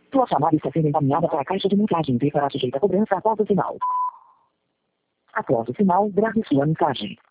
Tua chamada está sendo encaminhada para a caixa de mensagens e será sujeita a cobrança após o sinal. Após o sinal, grave sua mensagem.